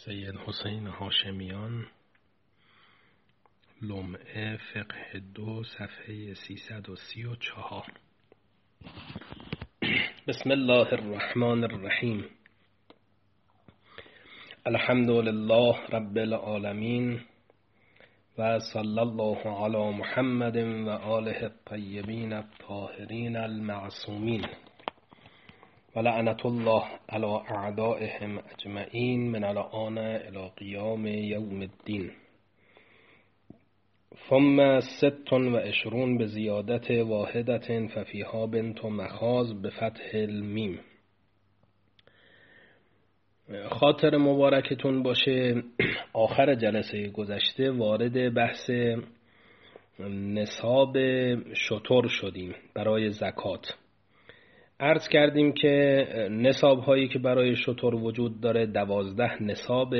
سید حسین هاشمیان، لمعه فقه 2 صفحه 334. بسم الله الرحمن الرحیم. الحمد لله رب العالمین و صلی الله علی محمد و آله الطیبین الطاهرین المعصومین و لعنت الله علی اعدائهم اجمعین من الآن الی قیام یوم الدین. ثم 26 بزیادت واحدة ففیها بنت مخاض بفتح المیم. خاطر مبارکتون باشه آخر جلسه گذشته وارد بحث نصاب شتر شدیم برای زکات. عرض کردیم که نصاب هایی که برای شتر وجود داره 12 نصاب.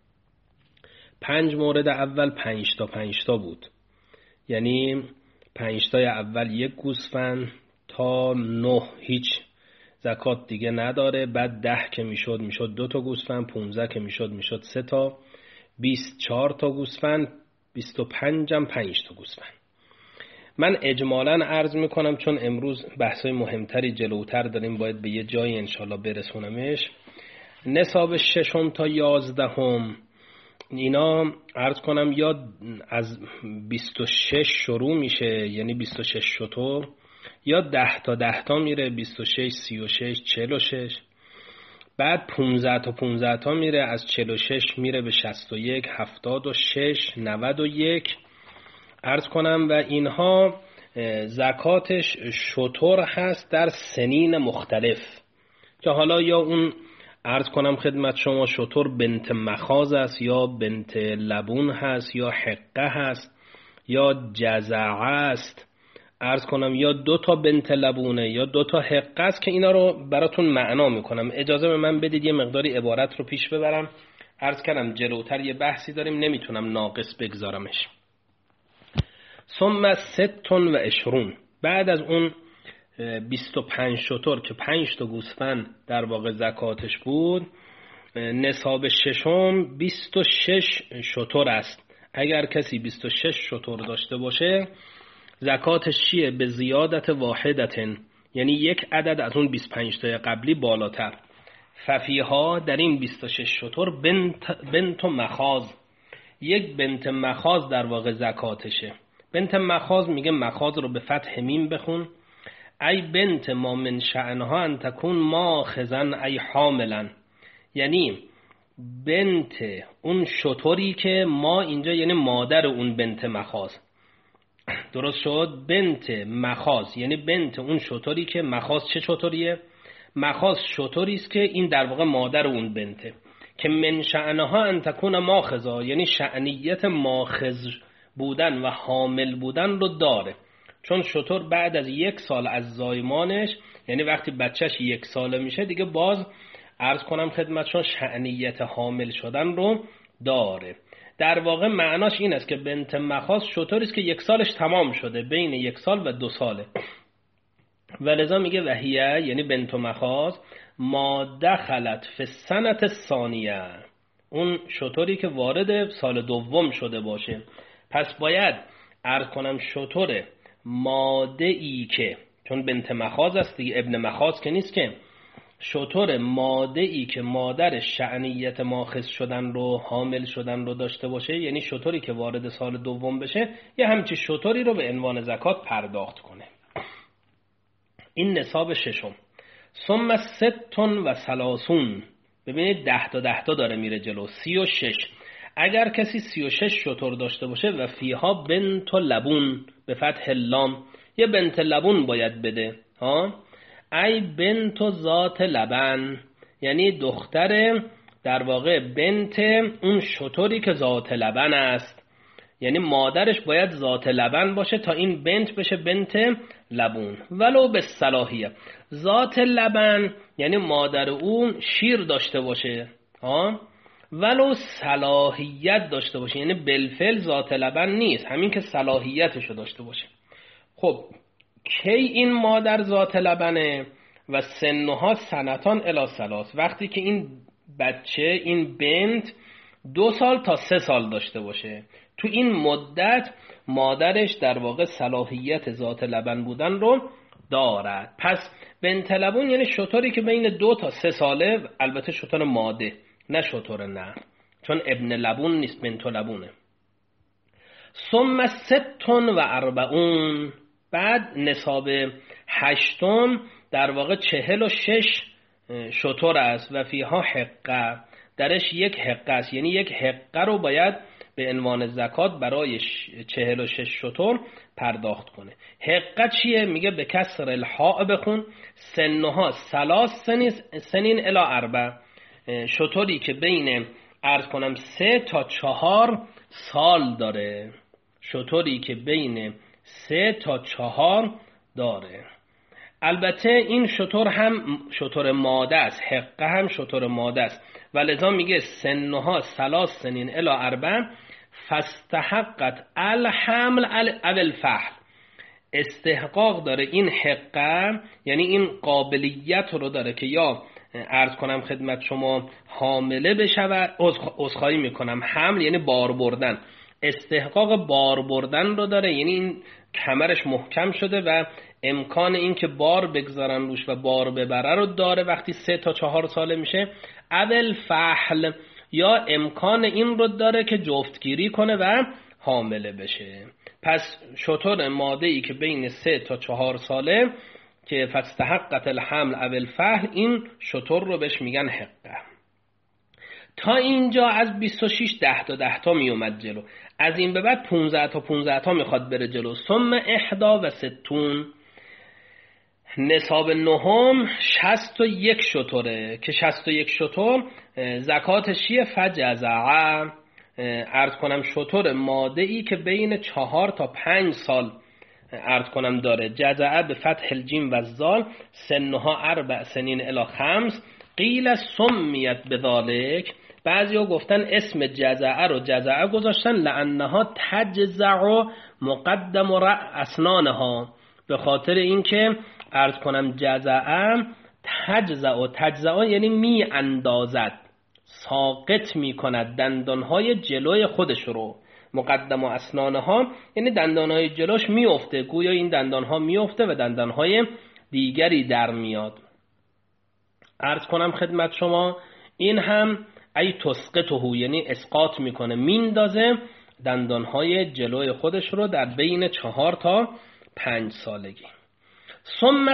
5 مورد اول 5 تا بود، یعنی 5 تای اول 1 گوسفند تا 9 هیچ زکات دیگه نداره. بعد 10 که میشد 2 تا گوسفند، 15 که میشد 3 تا، 24 تا گوسفند، 25 هم 5 تا گوسفند. من اجمالاً عرض میکنم چون امروز بحثای مهمتری جلوتر داریم، باید به یه جایی انشالله برسونمش. نصاب 6 تا 11 اینا عرض کنم یا از 26 شروع میشه، یعنی 26 شتر، یا 10 تا میره 26 36 46. بعد 15 تا میره از 46 میره به 61 76 91 عرض کنم. و اینها زکاتش شتر هست در سنین مختلف که حالا یا اون عرض کنم خدمت شما شتر بنت مخاض است، یا بنت لبون هست، یا حقه هست، یا جزعه است عرض کنم، یا 2 تا بنت لبونه، یا 2 تا حقه است که اینا رو براتون معنا میکنم. اجازه به من بدید یه مقداری عبارت رو پیش ببرم. عرض کردم جلوتر یه بحثی داریم، نمیتونم ناقص بگذارمش. ثم 26 بعد از اون 25 شتر که 5 تا گوسفند در واقع زکاتش بود، نصاب ششم 26 شتر است. اگر کسی 26 شتر داشته باشه زکاتش چیه؟ به زیادت واحدتن، یعنی 1 عدد از اون 25 تا قبلی بالاتر. ففیها در این 26 شتر بنت مخاض، 1 بنت مخاض در واقع زکاتشه. بنت مخاض میگه مخاض رو به فتح میم بخون. ای بنت ما من شأنها ان تکون ماخذن ای حاملن، یعنی بنت اون شتری که ما اینجا یعنی مادر اون بنت مخاض. درست شد؟ بنت مخاض یعنی بنت اون شتری که مخاض چه شتریه؟ مخاض شتری است که این در واقع مادر اون بنته، که من شأنها ان تکون ماخذا، یعنی شأنیت ماخذ بودن و حامل بودن رو داره. چون شتر بعد از 1 سال از زایمانش، یعنی وقتی بچهش 1 ساله میشه دیگه باز عرض کنم خدمتشون شأنیت حامل شدن رو داره. در واقع معناش این است که بنت مخاض شتری است که 1 سالش تمام شده، بین 1 سال و 2 ساله. ولذا میگه وحیه یعنی بنت مخاض ما دخلت فی السنة الثانیه، اون شتری که وارد سال دوم شده باشه. پس باید عرض کنم شتر ماده ای که، چون بنت مخاض است دیگه، ابن مخاض که نیست، که شتر ماده ای که مادر شأنیت ماخذ شدن رو حامل شدن رو داشته باشه، یعنی شتری که وارد سال دوم بشه، یه همچی شتری رو به عنوان زکات پرداخت کنه. این نصاب ششم. ثم 36 ببینید 10 تا داره میره جلو. 36 اگر کسی 36 شتر داشته باشه و فیها بنت لبون به فتح اللام، یه بنت لبون باید بده ها. ای بنت ذات لبن، یعنی دختر در واقع بنت اون شتری که ذات لبن است، یعنی مادرش باید ذات لبن باشه تا این بنت بشه بنت لبون. ولو به صلاحیه، ذات لبن یعنی مادر اون شیر داشته باشه ها، ولو صلاحیت داشته باشه، یعنی بالفعل ذات لبن نیست، همین که صلاحیتشو داشته باشه. خب کی این مادر ذات لبنه؟ و سنها سنتان الی 3، وقتی که این بچه این بنت 2 سال تا 3 سال داشته باشه. تو این مدت مادرش در واقع صلاحیت ذات لبن بودن رو دارد. پس بنت لبون یعنی شتری که بین 2 تا 3 ساله، البته شتر ماده نه شتر نر، چون ابن لبون نیست، بنت لبونه. ثم 46، بعد نصاب 8 در واقع 46 شتر است و فیها حقه، درش 1 حقه است، یعنی 1 حقه رو باید به عنوان زکات برای 46 شتر پرداخت کنه. حقه چیه؟ میگه به کسر الحاء بخون، سنها 3 سنین الی 4، شتری که بین عرض کنم 3 تا 4 سال داره، شتری که بین 3 تا 4 داره. البته این شتر هم شتر ماده است، حقه هم شتر ماده است و لذا میگه سنها 3 سنین الی 4 فاستحقت الحمل او الفحل، استحقاق داره این حقه، یعنی این قابلیت رو داره که یا عرض کنم خدمت شما حامله بشود، عذرخواهی میکنم حمل یعنی بار بردن، استحقاق بار بردن رو داره، یعنی این کمرش محکم شده و امکان این که بار بگذارن روش و بار ببره رو داره وقتی 3 تا 4 ساله میشه. اول فحل، یا امکان این رو داره که جفتگیری کنه و حامله بشه. پس شتر ماده‌ای که بین 3 تا 4 ساله که فاستحقت الحمل او الفحل، این شتر رو بهش میگن حقه. تا اینجا از 26 10 تا می اومد جلو، از این به بعد 15 تا 15 تا میخواد بره جلو. ثم 61، نصاب 9 61 شتره که 61 شتر زکاتش چیه؟ فجزعه، عرض کنم شتر ماده‌ای که بین 4 تا 5 سال عرض کنم داره. جزعه به فتح الجیم و الزال، سنها 4 سنین الی 5. قیل سمیت بذالک، بعضیا گفتن اسم جزعه رو جزعه گذاشتن لانها تجزع مقدم اسنانها، به خاطر اینکه عرض کنم جزعه تجزع یعنی می اندازد، ساقط می کند دندانهای جلوی خودش رو. مقدم اسنانها یعنی دندانهای جلوش می افته، گویا این دندانها می افته و دندانهای دیگری در میاد. عرض کنم خدمت شما این هم ای تسقطه، یعنی اسقاط میکنه، میندازه دندانهای جلوی خودش رو در بین 4 تا 5 سالگی. ثم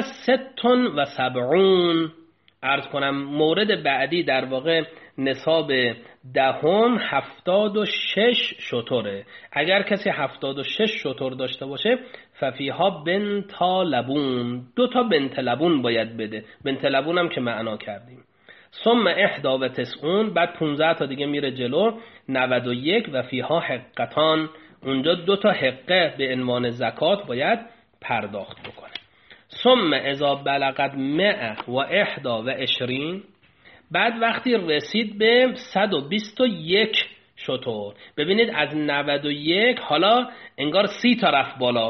76، عرض کنم مورد بعدی در واقع نصاب 10 76 شتره. اگر کسی 76 شتر داشته باشه ففیها بنت لبون، 2 تا بنت لبون باید بده. بنت لبون هم که معنا کردیم. ثم 91، بعد 15 تا دیگه میره جلو 91 و فیها حقتان، اونجا 2 تا حقه به عنوان زکات باید پرداخت بکنه. ثم اذا بلغت 121، بعد وقتی رسید به 121 شتر، ببینید از 91 حالا انگار 30 تا رفت بالا.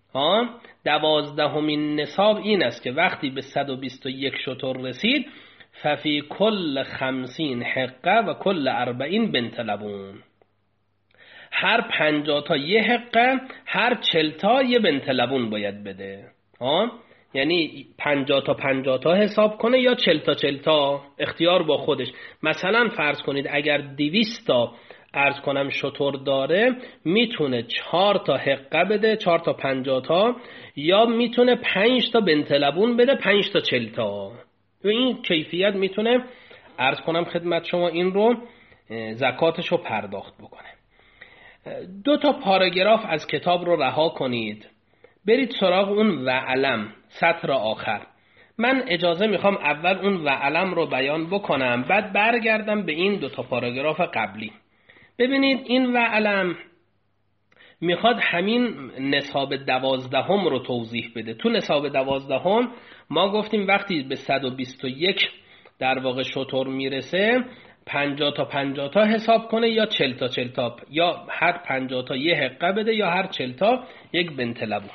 12مین نصاب این است که وقتی به 121 شتر رسید ففی کل 50 حقه و کل 40 بنت لبون، هر 50 تا یه حقه، هر 40 تا یه بنت لبون باید بده. یعنی 50 تا 50 تا حساب کنه یا 40 تا 40 تا، اختیار با خودش. مثلا فرض کنید اگر 200 تا عرض کنم شتر داره، میتونه 4 تا حقه بده، 4 تا 50 تا، یا میتونه 5 تا بنت لبون بده، 5 تا 40 تا. و این کیفیت میتونه عرض کنم خدمت شما این رو زکاتش رو پرداخت بکنه. 2 تا پاراگراف از کتاب رو رها کنید، برید سراغ اون وعلم سطر آخر. من اجازه میخوام اول اون وعلم رو بیان بکنم، بعد برگردم به این 2 تا پاراگراف قبلی. ببینید این وعلم میخواد همین نصاب 12 رو توضیح بده. تو نصاب 12 ما گفتیم وقتی به 121 در واقع شتر میرسه 50 تا 50 تا حساب کنه یا 40 تا 40 تا، یا هر 50 تا یه حقه بده یا هر 40 تا یک بنت لبون.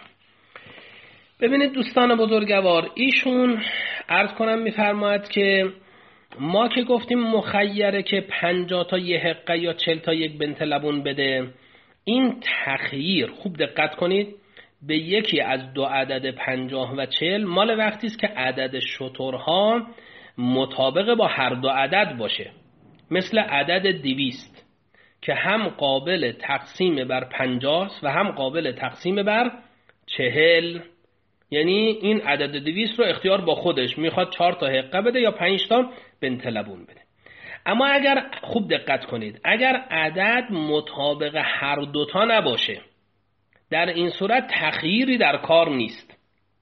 ببینید دوستان بزرگوار، ایشون عرض کنم میفرماید که ما که گفتیم مخیره که 50 تا یه حقه یا 40 تا یک بنت لبون بده، این تخییر خوب دقت کنید به یکی از دو عدد 50 و 40 مال وقتی است که عدد شترها مطابق با هر دو عدد باشه، مثل عدد 200 که هم قابل تقسیم بر 50 و هم قابل تقسیم بر 40. یعنی این عدد 200 رو اختیار با خودش میخواد 4 تا حقه بده یا 5 تا بنت لبون بده. اما اگر خوب دقت کنید اگر عدد مطابق هر دوتا نباشه، در این صورت تخییری در کار نیست.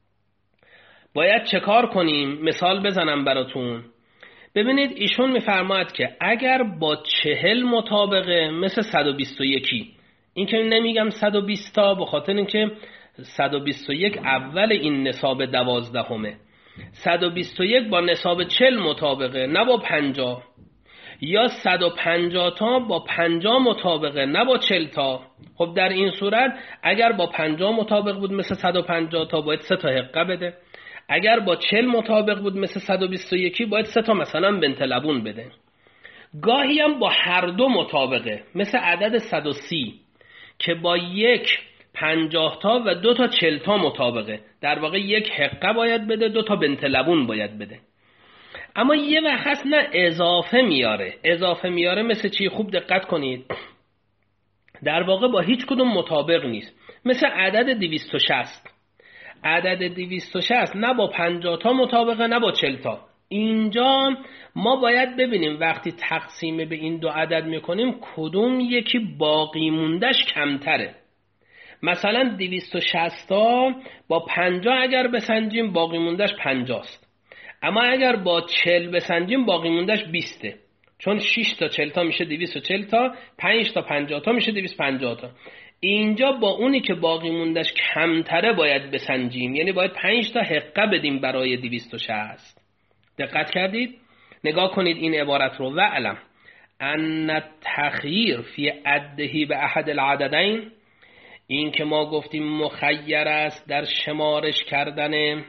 باید چه کار کنیم؟ مثال بزنم براتون. ببینید ایشون میفرماید که اگر با 40 مطابقه مثل 121، این که نمیگم 120 تا به خاطر اینکه 121 اول این نصاب 12، 121 با نصاب 40 مطابقه نه با 50، یا 150 تا با 50 مطابقه نه با 40 تا. خب در این صورت اگر با 50 مطابق بود مثل 150 تا باید 3 تا حقه بده، اگر با 40 مطابق بود مثل 121 باید 3 تا مثلا بنت لبون بده. گاهی هم با هر دو مطابقه مثل عدد 130 که با یک 50 تا و 2 تا 40 تا مطابقه، در واقع یک حقه باید بده 2 تا بنت لبون باید بده. اما یه وقت هست نه اضافه میاره مثل چی؟ خوب دقت کنید، در واقع با هیچ کدوم مطابق نیست. مثل عدد 260 عدد 260 نه با 50 تا مطابقه نه با 40 تا. اینجا ما باید ببینیم وقتی تقسیم به این دو عدد میکنیم کدوم یکی باقی موندش کمتره. مثلا 260 تا با 50 اگر بسنجیم باقی موندش 50 است، اما اگر با 40 بسنجیم باقی موندش 20، چون 6 تا 40 تا میشه 240 تا، 5 تا 50 تا میشه 250 تا. اینجا با اونی که باقی موندش کمتره باید بسنجیم، یعنی باید 5 تا حقه بدیم برای 260. دقت کردید؟ نگاه کنید این عبارت رو. وعلم ان التخییر فی عده به احد العددین، این که ما گفتیم مخیر است در شمارش کردن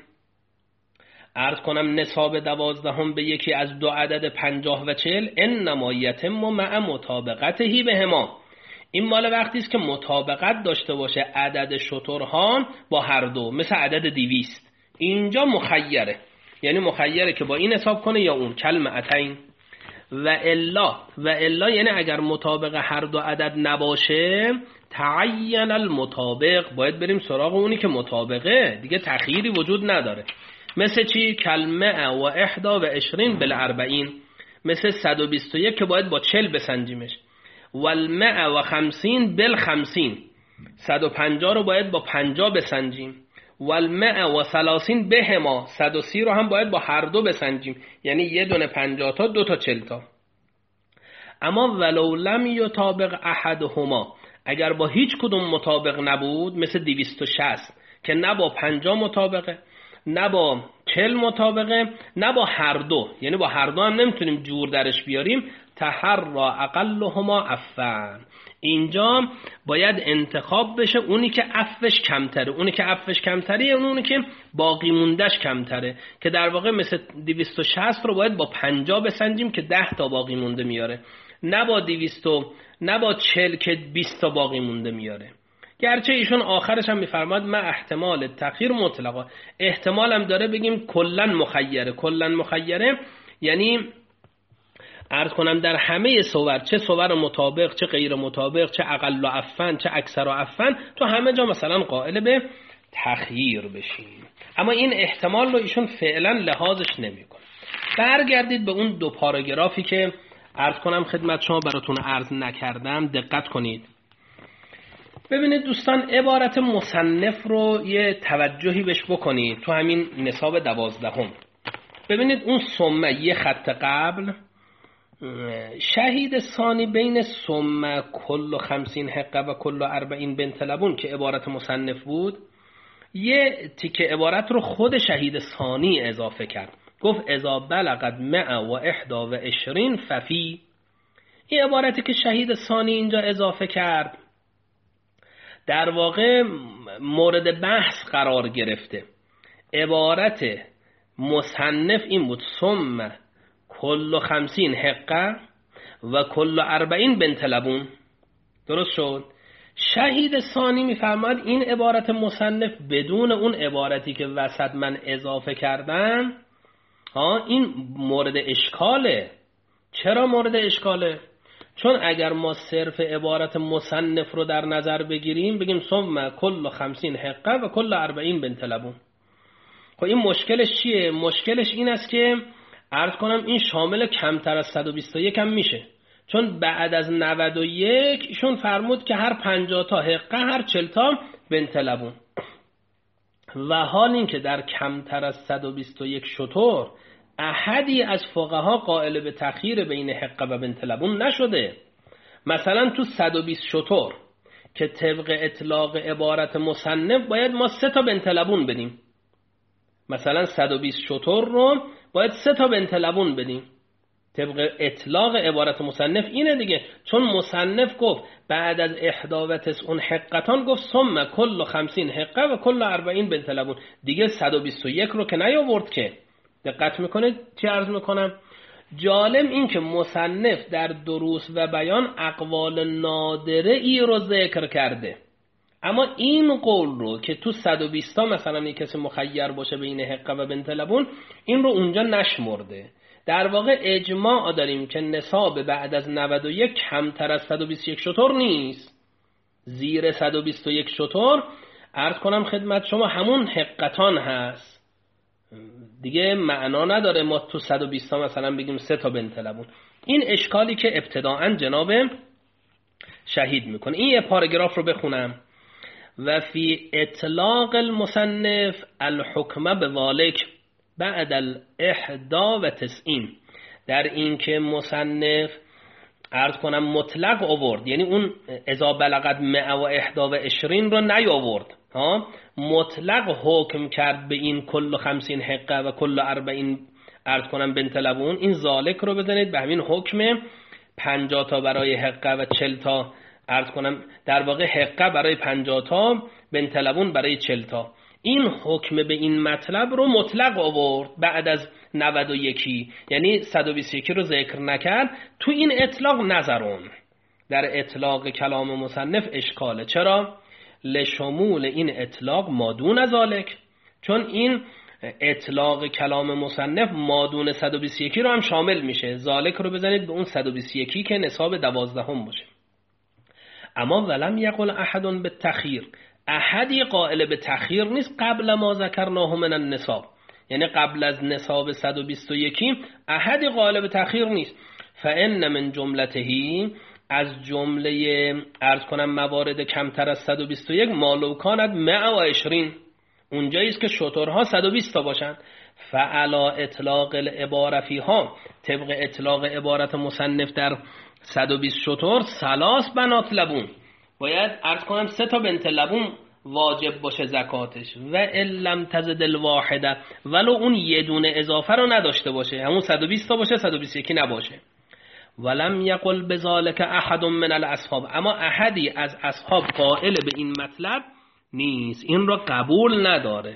عرض کنم نصاب 12 به یکی از دو عدد 50 و 40، انما یتم مع مطابقته بهما. این مال وقتی است که مطابقت داشته باشه عدد شترها با هر دو، مثل عدد 200 اینجا مخیره، یعنی مخیره که با این حساب کنه یا اون. کلمتین و الا یعنی اگر مطابق هر دو عدد نباشه تعین المطابق، باید بریم سراغ اونی که مطابقه، دیگه تخییری وجود نداره. مثل چی؟ کلمه و 21 بالاربعین، مثل 121 که باید با 40 بسنجیمش. والمئه و 50 بالخمسین، 150 رو باید با 50 بسنجیم. والمئه و 30 بهما، 130 رو هم باید با هر دو بسنجیم، یعنی یه دونه 50 تا 2 تا 40 تا. اما ولو لم یطابق احدهما، اگر با هیچ کدوم مطابق نبود، مثل 260 که نه با 50 مطابقه نه با 40 مطابقه نه با هر دو، یعنی با هر دو هم نمیتونیم جور درش بیاریم، تحرا اقلهما عفن، اینجا باید انتخاب بشه اونی که عفش کمتره. اونی که عفش کمتره یعنی اونی که باقی موندش کمتره، که در واقع مثل 260 رو باید با 50 بسنجیم که 10 تا باقی مونده میاره، نه با 200 نه با 40 که 20 تا باقی مونده میاره. گرچه ایشون آخرش هم میفرماد ما احتمال تخییر مطلقا، احتمال هم داره بگیم کلن مخیره، یعنی عرض کنم در همه صور، چه صور مطابق چه غیر مطابق، چه اقل و عفن چه اکثر و عفن، تو همه جا مثلا قائل به تخییر بشیم. اما این احتمال رو ایشون فعلا لحاظش نمیکنه. برگردید به اون دو پاراگرافی که عرض کنم خدمت شما براتون عرض نکردم، دقت کنید. ببینید دوستان، عبارت مصنف رو یه توجهی بهش بکنید تو همین نصاب 12. ببینید اون ثم یه خط قبل، شهید ثانی بین ثم کل 50 حقه و کل 40 بنت لبون که عبارت مصنف بود، یه تیکه عبارت رو خود شهید ثانی اضافه کرد. گفت اذا بلغت 121 ففی. این عبارتی که شهید ثانی اینجا اضافه کرد در واقع مورد بحث قرار گرفته. عبارت مصنف این بود ثم کل 50 حقه و کل 40 بنت لبون. درست شد؟ شهید ثانی میفرماد این عبارت مصنف بدون اون عبارتی که وسط من اضافه کردم این مورد اشکاله. چرا مورد اشکاله؟ چون اگر ما صرف عبارت مصنف رو در نظر بگیریم بگیم ثم کل 50 حقه و کل 40 بنت لبون، خب این مشکلش چیه؟ مشکلش این است که عرض کنم این شامل کمتر از 121 هم میشه، چون بعد از 91 ایشون فرمود که هر 50 تا حقه هر 40 تا بنت لبون، و حال این که در کمتر از 121 شتر احدی از فقها قائل به تخییر بین حقه و بنت لبون نشده. مثلا تو 120 شتر که طبق اطلاق عبارت مصنف باید ما 3 تا بنت لبون بدیم، مثلا 120 شتر رو باید 3 تا بنت لبون بدیم. طبق اطلاق عبارت مصنف اینه دیگه، چون مصنف گفت بعد از 91 حقتان گفت ثم کل 50 حقه و کل 40 بنت لبون، دیگه 121 رو که نیاورد که. دقت میکنه چی عرض میکنم؟ جالب این که مصنف در دروس و بیان اقوال نادره ای رو ذکر کرده، اما این قول رو که تو 120 تا مثلا یک کسی مخیر باشه بین حقه و بنت لبون، این رو اونجا نشمرده. در واقع اجماع داریم که نصاب بعد از 91 کمتر از 121 شتر نیست، زیر 121 شتر عرض کنم خدمت شما همون حقتان هست دیگه، معنا نداره ما تو 120 تا مثلا بگیم 3 تا بنت لبون. این اشکالی که ابتداعا جناب شهید میکنه. این یه پاراگراف رو بخونم. و فی اطلاق المصنف الحکم به ذالک بعد 91، در این که مصنف عرض کنم مطلق آورد، یعنی اون اذا بلغت 121 رو نیاورد، مطلق حکم کرد به این کل 50 حقه و کل 40 عرض کنم بنت لبون. این ذالک رو بزنید به همین حکم 50 تا برای حقه و 40 تا عرض کنم در واقع حقه برای 50 تا بنت لبون برای 40 تا. این حکم به این مطلب رو مطلق آورد بعد از 91، یعنی 121 رو ذکر نکرد، تو این اطلاق نظرون. در اطلاق کلام مصنف اشکاله. چرا؟ لشمول این اطلاق مادون ذالک، چون این اطلاق کلام مصنف مادون 121 رو هم شامل میشه. ذالک رو بزنید به اون 121 که نصاب 12 باشه. اما ولم یقل احد بالتخییر، احدی قائل به تخییر نیست قبل ما ذکرناه من النصاب، یعنی قبل از نصاب 121 احدی قائل به تخییر نیست. فان من جملتهی، از جمله عرض کنم موارد کمتر از 121 مالو کاند 120، اونجایی است که شترها 120 تا باشند. فعلا اطلاق العباره فیها، طبق اطلاق عبارت مصنف در 120 شتر 3 بنات لبون، باید عرض کنم 3 تا بنت لبون واجب باشه زکاتش. و لم تزد الواحده، ولو اون یه دونه اضافه رو نداشته باشه، همون 120 تا باشه 121 نباشه. ولم یقل بذالک احد من الاصحاب، اما احدی از اصحاب قائل به این مطلب نیست، این رو قبول نداره.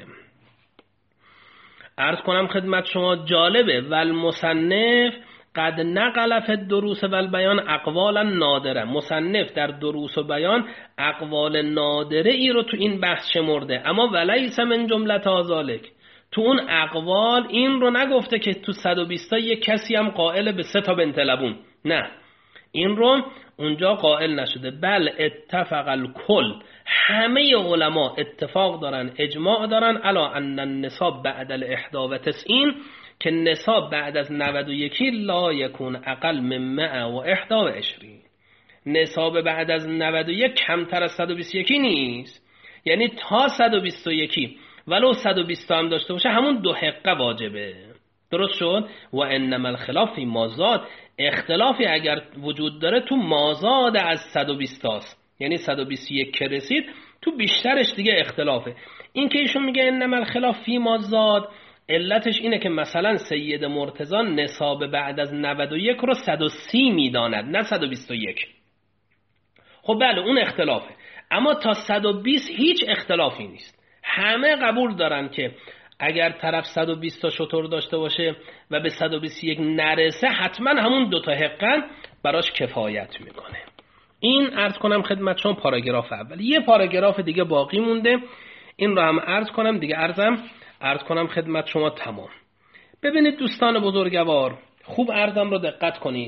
عرض کنم خدمت شما جالبه، والمصنف قد نقل فی الدروس و البیان اقوالا نادره، مصنف در دروس و بیان اقوال نادره ای رو تو این بحث شمرده، اما ولیس من جمله ذالک، تو اون اقوال این رو نگفته که تو 120 تا یک کسی هم قائل به 3 تا بنت لبون، نه، این رو اونجا قائل نشده. بل اتفق الکل، همه علما اتفاق دارن، اجماع دارن علی ان النصاب بعد 91، که نصاب بعد از 91 لا یکون اقل من 121، نصاب بعد از 91 کمتر از 121 نیست، یعنی تا 121 ولو 120 هم داشته باشه همون 2 حقه واجبه. درست شد؟ و انما الخلاف فی مازاد، اختلافی اگر وجود داره تو مازاد از 120 تاست، یعنی 121 که رسید تو بیشترش دیگه اختلافه. این که ایشون میگه انما الخلاف فی مازاد، علتش اینه که مثلا سید مرتضی نصاب بعد از 91 رو 130 میداند، نه 121. خب بله اون اختلافه، اما تا 120 هیچ اختلافی نیست، همه قبول دارن که اگر طرف 120 تا شتر داشته باشه و به 121 نرسه حتما همون 2 تا حقه براش کفایت میکنه. این عرض کنم خدمت شما پاراگراف اول. یه پاراگراف دیگه باقی مونده، این رو هم عرض کنم دیگه، عرض کنم خدمت شما تمام. ببینید دوستان بزرگوار، خوب عرضم رو دقت کنید.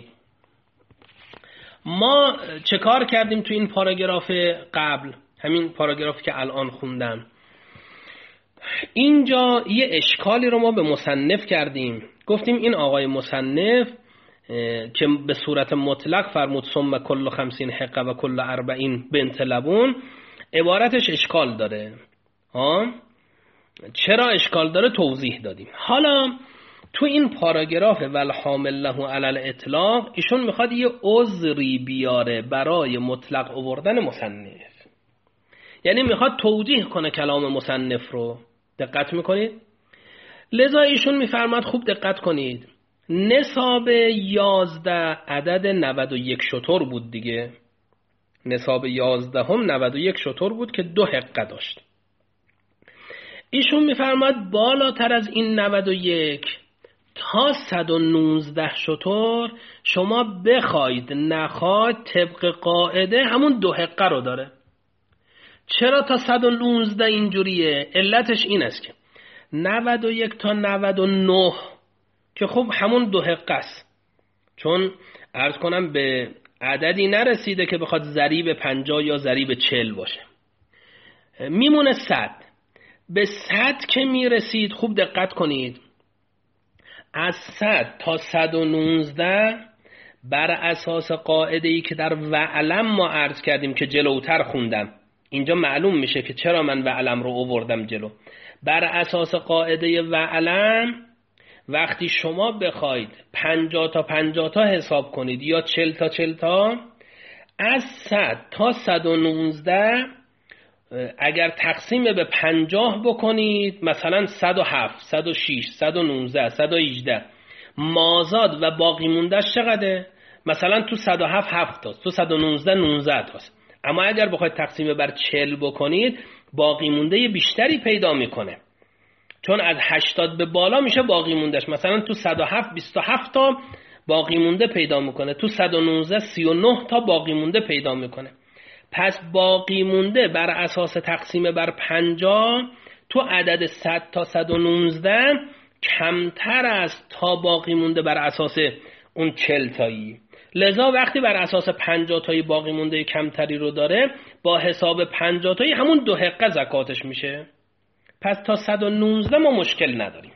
ما چه کار کردیم تو این پاراگراف قبل، همین پاراگرافی که الان خوندم؟ اینجا یه اشکالی رو ما به مصنف کردیم. گفتیم این آقای مصنف که به صورت مطلق فرمود ثم کل 50 حقه و کل 40 بنت لبون، عبارتش اشکال داره. چرا اشکال داره توضیح دادیم. حالا تو این پاراگراف والحامل له علی الاطلاق ایشون میخواد یه عذری بیاره برای مطلق آوردن مصنف، یعنی میخواد توجیه کنه کلام مصنف رو. دقت میکنید؟ لذا ایشون میفرماد خوب دقت کنید، نصاب 11 عدد 91 شتر بود دیگه. نصاب 11 هم 91 شتر بود که 2 حقه داشت. ایشون میفرماد بالاتر از این 91 تا 119 شتر شما بخواید نخواید طبق قاعده همون 2 حقه رو داره. چرا تا 119 اینجوریه؟ علتش این است که 91 تا 99 که خب همون 2 حقه است، چون عرض کنم به عددی نرسیده که بخواد ضریب 50 یا ضریب 40 باشه، میمونه 100. به 100 که میرسید خوب دقت کنید، از 100 تا 119 بر اساس قاعده‌ای که در وعلم ما عرض کردیم که جلوتر خوندم، اینجا معلوم میشه که چرا من وعلم رو آوردم جلو. بر اساس قاعده وعلم وقتی شما بخواید 50 تا 50 تا حساب کنید یا 40 تا 40 تا، از 100 تا 119 اگر تقسیم به 50 بکنید، مثلا 107 106 119 118 مازاد و باقی موندهش چقدره؟ مثلا تو 107 7 تاست، تو 119 19 تاست. اما اگر بخواید تقسیم بر 40 بکنید باقی مونده بیشتری پیدا میکنه، چون از 80 به بالا میشه باقی موندهش. مثلا تو 107 27 تا باقی مونده پیدا میکنه، تو 119 39 تا باقی مونده پیدا میکنه. پس باقی مونده بر اساس تقسیم بر 50 تو عدد 100 تا 119 کمتر است تا باقی مونده بر اساس اون 40 تایی. لذا وقتی بر اساس 50 تایی باقی مونده کمتری رو داره، با حساب 50 تایی همون 2 حقه زکاتش میشه. پس تا 119 ما مشکل نداریم.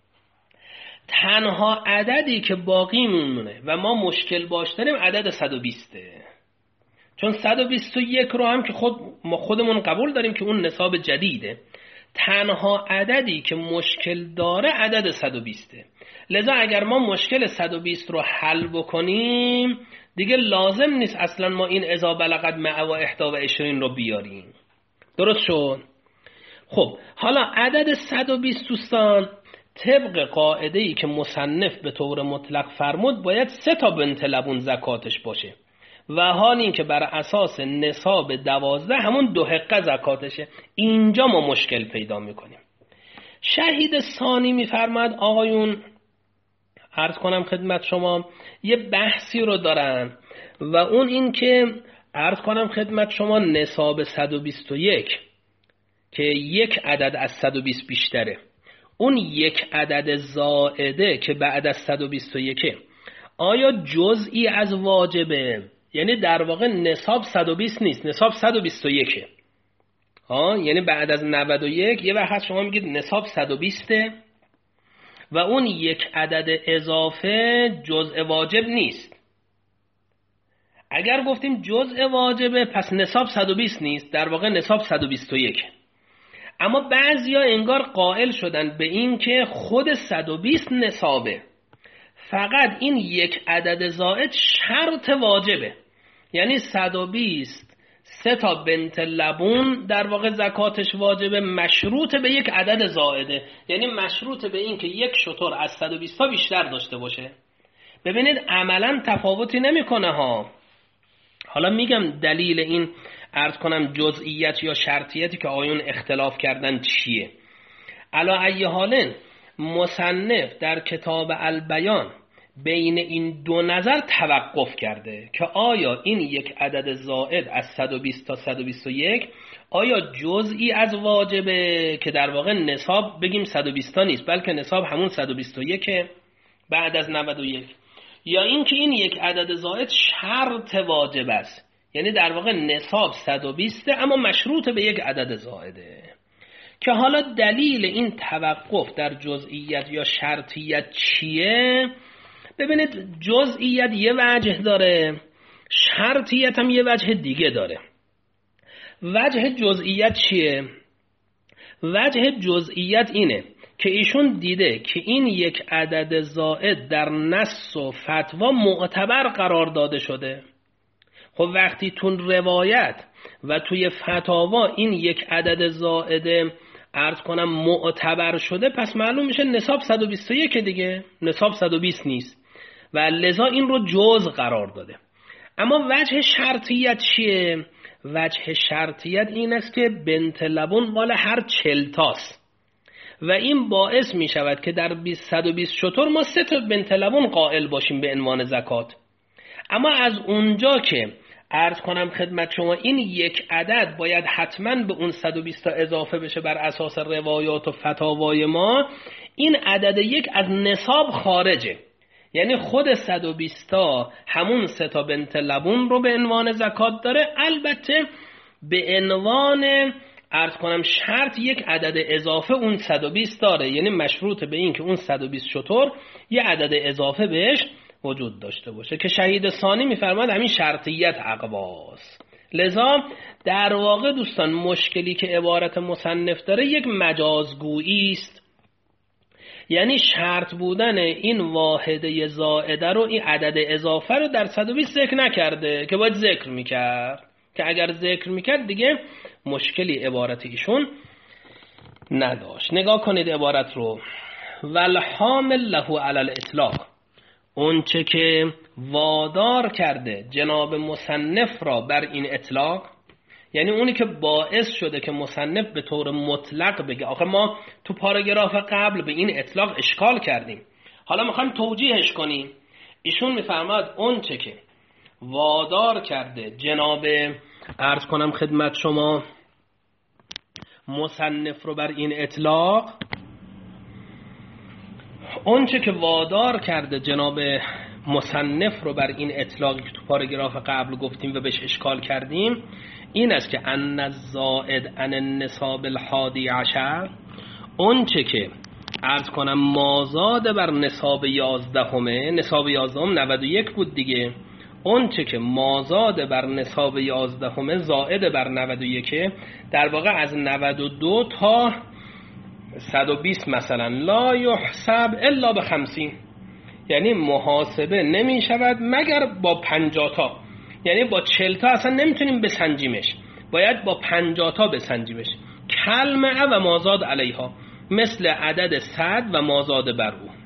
تنها عددی که باقی مونه و ما مشکل باش داریم عدد 120، چون 121 رو هم که ما خودمون قبول داریم که اون نصاب جدیده. تنها عددی که مشکل داره عدد 120. لذا اگر ما مشکل 120 رو حل بکنیم دیگه لازم نیست اصلا ما این اذا بلغت مع و 21 رو بیاریم. درست شد؟ خب حالا عدد 120 دوستان طبق قاعده‌ای که مصنف به طور مطلق فرمود باید 3 تا بنت لبون زکاتش باشه، و حال این که بر اساس نصاب 12 همون 2 حقه زکاتشه. اینجا ما مشکل پیدا میکنیم. شهید ثانی میفرماد آقایون عرض کنم خدمت شما یه بحثی رو دارن و اون این که عرض کنم خدمت شما نصاب 121 که یک عدد از 120 بیشتره، اون یک عدد زائده که بعد از 121 آیا جزئی از واجبه؟ یعنی در واقع نصاب 120 نیست، نصاب 121. یعنی بعد از 91 یه وقت شما میگید نصاب 120 و اون یک عدد اضافه جزء واجب نیست. اگر گفتیم جزء واجبه پس نصاب 120 نیست، در واقع نصاب 121. اما بعضیا انگار قائل شدن به این که خود 120 نصابه، فقط این یک عدد زائد شرط واجبه. یعنی 120 3 تا بنت لبون در واقع زکاتش واجبه، مشروط به یک عدد زائده، یعنی مشروط به این که یک شتر از 120 تا بیشتر داشته باشه. ببینید عملا تفاوتی نمیکنه ها. حالا میگم دلیل این عرض کنم جزئیت یا شرطیتی که آیون اختلاف کردن چیه. علی ای حال مصنف در کتاب البیان بین این دو نظر توقف کرده که آیا این یک عدد زائد از 120 تا 121 آیا جزئی از واجبه که در واقع نصاب بگیم 120 تا نیست بلکه نصاب همون 121 بعد از 91، یا اینکه این یک عدد زائد شرط واجب است، یعنی در واقع نصاب 120 اما مشروط به یک عدد زائده. که حالا دلیل این توقف در جزئیت یا شرطیت چیه؟ ببینید جزئیت یه وجه داره، شرطیت هم یه وجه دیگه داره. وجه جزئیت چیه؟ وجه جزئیت اینه که ایشون دیده که این یک عدد زائد در نص و فتوا معتبر قرار داده شده. خب وقتی تون روایت و توی فتاوا این یک عدد زائد عرض کنم معتبر شده، پس معلوم میشه نصاب 121 دیگه، نصاب 120 نیست و لذا این رو جزء قرار داده. اما وجه شرطیت چیه؟ وجه شرطیت این است که بنت لبون مال هر 40 تاست و این باعث می شود که در 120 شتر ما 3 تا بنت لبون قائل باشیم به عنوان زکات. اما از اونجا که عرض کنم خدمت شما این یک عدد باید حتما به اون 120 تا اضافه بشه بر اساس روایات و فتاوای ما، این عدد یک از نصاب خارجه، یعنی خود 120 تا همون 3 تا بنت لبون رو به عنوان زکات داره. البته به عنوان عرض کنم شرط یک عدد اضافه اون 120 داره، یعنی مشروط به این که اون 120 شتر یه عدد اضافه بهش وجود داشته باشه که شهید ثانی میفرماد همین شرطیت اقواست. لذا در واقع دوستان مشکلی که عبارت مصنف داره یک مجازگویی است، یعنی شرط بودن این واحده زائده رو، این عدد اضافه رو در 120 ذکر نکرده که باید ذکر میکرد، که اگر ذکر میکرد دیگه مشکلی عبارت ایشون نداشت. نگاه کنید عبارت رو، والحامل له علی الاطلاق، اون چه که وادار کرده جناب مصنف را بر این اطلاق، یعنی اونی که باعث شده که مصنف به طور مطلق بگه. آخه ما تو پاراگراف قبل به این اطلاق اشکال کردیم، حالا میخوایم توجیهش کنیم. ایشون میفرماد اون چه که وادار کرده جناب عرض کنم خدمت شما مصنف رو بر این اطلاق، اون چه که وادار کرده جناب مصنف رو بر این اطلاقی که تو پاراگراف قبل گفتیم و بهش اشکال کردیم این است که ان الزائد عن النصاب الحادی عشر، اون چه که عرض کنم مازاد بر نصاب 11، نصاب 11 91 بود دیگه، اون چه که مازاد بر نصاب 11 زائد بر 91 در واقع از 92 تا 120 مثلا لا یحسب الا به 50، یعنی محاسبه نمی شود مگر با 50 تا، یعنی با 40 تا اصلا نمیتونیم بسنجیمش، باید با 50 تا بسنجیمش. کلمه و مازاد علیها، مثل عدد 100 و مازاد بر او.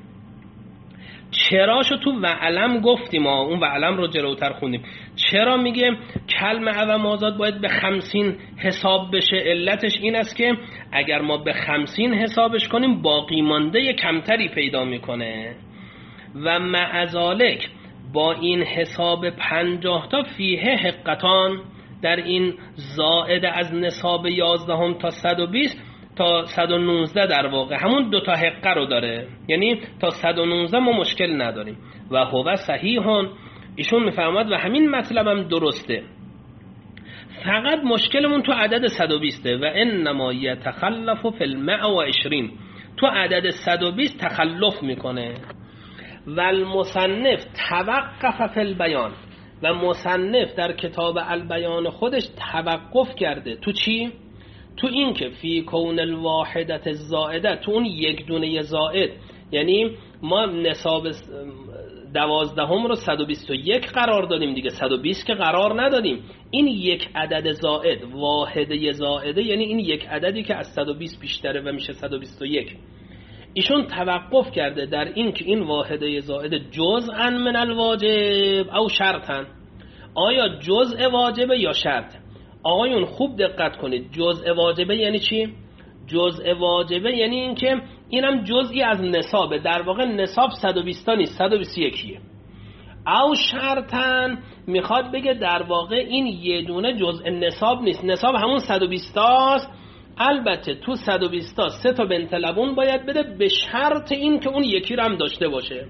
چراشو تو وعلم گفتیم، اون وعلم رو جلوتر خوندیم. چرا میگه کلمه و مازاد باید به 50 حساب بشه؟ علتش این است که اگر ما به 50 حسابش کنیم باقی مانده کمتری پیدا میکنه و معذالک با این حساب 50 تا فیه حقتان، در این زائد از نصاب 11 تا 120 تا 119 در واقع همون 2 تا حقه رو داره، یعنی تا 119 ما مشکل نداریم. و هو صحیحون، ایشون میفرماد و همین مطلب هم درسته، فقط مشکلمون تو عدد 120 و انما یتخلف فی الماء و 20، تو عدد 120 تخلف میکنه. و المصنف توقف فی البیان، و مصنف در کتاب البیان خودش توقف کرده تو چی؟ تو این که فی کون الواحدت الزائده، تو اون یک دونه زائد، یعنی ما نصاب 12 رو 121 قرار دادیم دیگه، 120 که قرار ندادیم. این یک عدد زائد، واحده زائده، یعنی این یک عددی که از 120 بیشتره و میشه 121. ایشون توقف کرده در این که این واحده زائد جزءا من الواجب او شرطا، آیا جزء واجبه یا شرط؟ آقایون خوب دقت کنید، جزء واجبه یعنی چی؟ جزء واجبه یعنی این که اینم جزئی از نصابه، در واقع نصاب 120 نیست 121 او شرطن میخواد بگه در واقع این یه دونه جزء نصاب نیست، نصاب همون 120 است. البته تو 120 تا 3 تا بنت لبون باید بده به شرط این که اون یکی رو هم داشته باشه.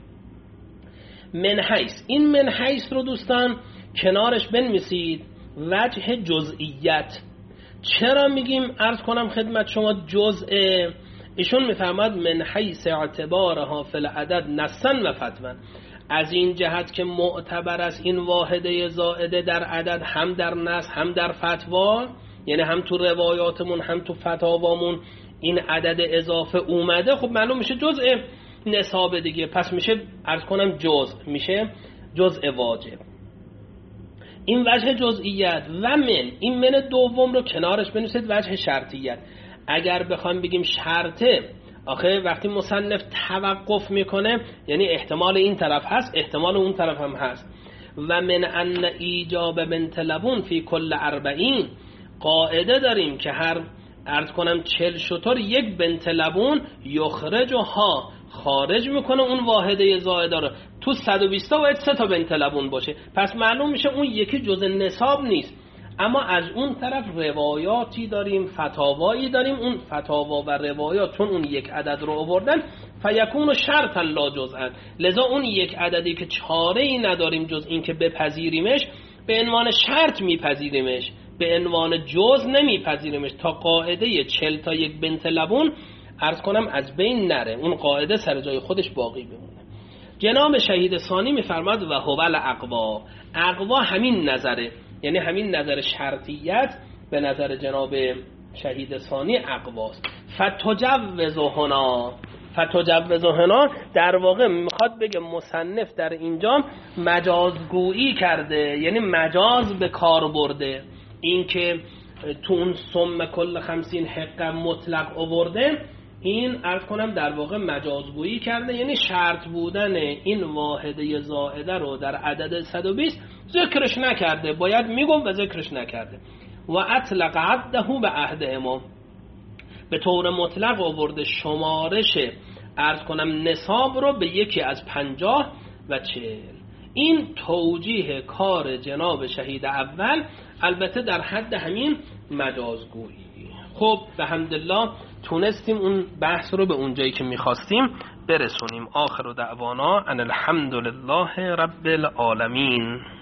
من حیث، این من حیث رو دوستان کنارش بنویسید وجه جزئیت. چرا میگیم عرض کنم خدمت شما جزء؟ ایشون میفرماد من حیث اعتبارها فی العدد نصا و فتوا، از این جهت که معتبر است این واحده زائده در عدد هم در نص هم در فتوا، یعنی هم تو روایاتمون هم تو فتاوامون این عدد اضافه اومده، خب معلوم میشه جزء نصاب دیگه، پس میشه عرض کنم میشه جزء واجب. این وجه جزئیت. و من، این من دوم رو کنارش بنویسید وجه شرطیت. اگر بخوام بگیم شرطه، آخه وقتی مصنف توقف میکنه یعنی احتمال این طرف هست احتمال اون طرف هم هست. و من ان ایجاب بنت لبون فی کل 40، قاعده داریم که هر عرض کنم 40 شتر یک بنت لبون یخرجها، خارج میکنه اون واحده زائده رو. تو 120 باید 3 تا بنت لبون باشه، پس معلوم میشه اون یکی جزء نصاب نیست. اما از اون طرف روایاتی داریم، فتاوایی داریم، اون فتاوا و روایات چون اون یک عدد رو آوردن فیکون شرطا لا جزءا، لذا اون یک عددی که چاره ای نداریم جز این که بپذیریمش به عنوان شرط میپذیریمش، به عنوان جز نمیپذیریمش، تا قاعده 40 تا یک بنت لبون عرض کنم از بین نره، اون قاعده سر جای خودش باقی بمونه. جناب شهید ثانی میفرماد و هو الاقوا، اقوا همین نظره، یعنی همین نظر شرطیت به نظر جناب شهید ثانی اقواست. فتجوز هنا در واقع میخواد بگه مصنف در اینجا مجازگویی کرده، یعنی مجاز به کار برده. این که تو اون ثم کل 50 حقه مطلق آورده، این عرض کنم در واقع مجازگویی کرده، یعنی شرط بودن این واحده زائده رو در عدد 120 ذکرش نکرده، باید میگم و ذکرش نکرده. و اطلق عده به عهد امام، به طور مطلق آورده شمارش عرض کنم نصاب رو به یکی از 50 و 40. این توجیه کار جناب شهید اول، البته در حد همین مجازگویی. خب به حمدالله تونستیم اون بحث رو به اون جایی که میخواستیم برسونیم. آخر دعوانا ان الحمدلله رب العالمین.